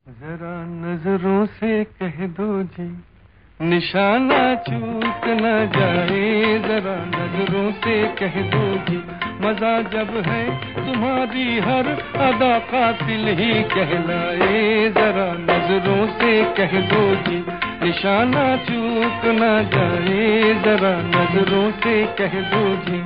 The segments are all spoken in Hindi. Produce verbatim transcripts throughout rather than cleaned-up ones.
जरा नजरों से कह दो जी, निशाना चूक न जाए। जरा नजरों से कह दो जी, मजा जब है तुम्हारी हर अदा कातिल ही कहलाए। जरा नजरों से कह दो जी, निशाना चूक न जाए। जरा नजरों से कह दो जी।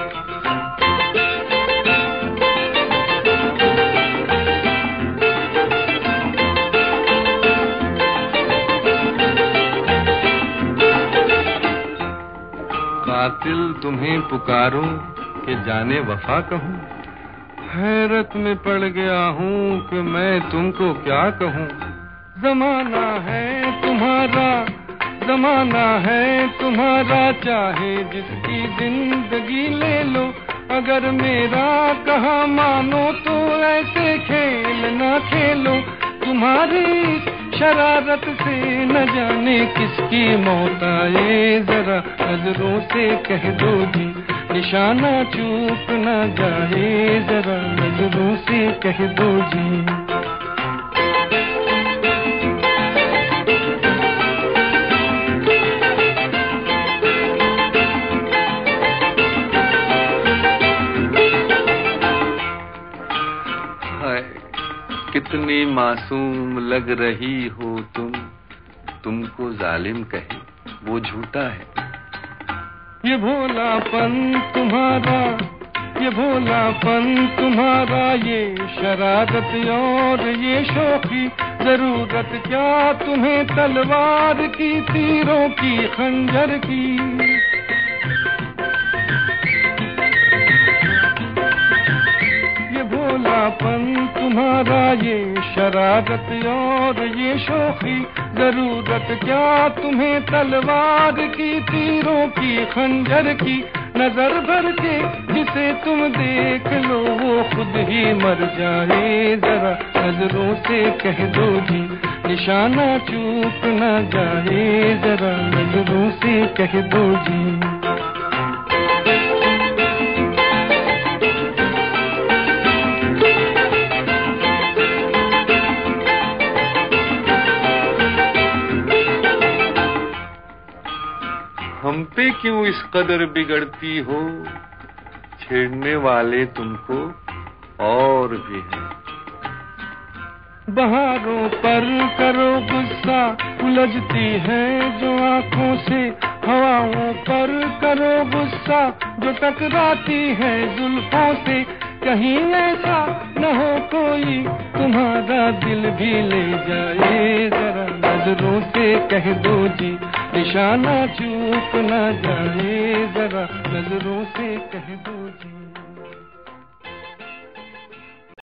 कातिल तुम्हें पुकारूं कि जाने वफा कहूं, हैरत में पड़ गया हूं कि मैं तुमको क्या कहूं। जमाना है तुम्हारा, जमाना है तुम्हारा, चाहे जिसकी जिंदगी ले लो। अगर मेरा कहा मानो तो ऐसे खेल ना खेलो। तुम्हारी शरारत से न जाने किसकी मौत आए। जरा नजरों से कह दो जी, निशाना चूक न जाए। जरा नजरों से कह दो जी। कितनी मासूम लग रही हो तुम, तुमको जालिम कहे वो झूठा है। ये भोलापन तुम्हारा, ये भोलापन तुम्हारा, ये शरारत और ये शौकी। जरूरत क्या तुम्हें तलवार की, तीरों की, खंजर की। भोलापन तुम्हारा, ये शरारत और ये शौकी। जरूरत क्या तुम्हें तलवार की, तीरों की, खंजर की। नजर भर के जिसे तुम देख लो वो खुद ही मर जाए। जरा नजरों से कह दो जी, निशाना चूक न जाए। जरा नजरों से कह दो जी। हम पे क्यों इस कदर बिगड़ती हो, छेड़ने वाले तुमको और भी हैं। बहारों पर करो गुस्सा, उलझती है जो आंखों से। हवाओं पर करो गुस्सा, जो टकराती है जुल्फों से। कहीं ऐसा न हो कोई तुम्हारा दिल भी ले जाए। जरा नजरों से कह दो जी, निशाना चूक न जाए। जरा नजरों से कह दो जी।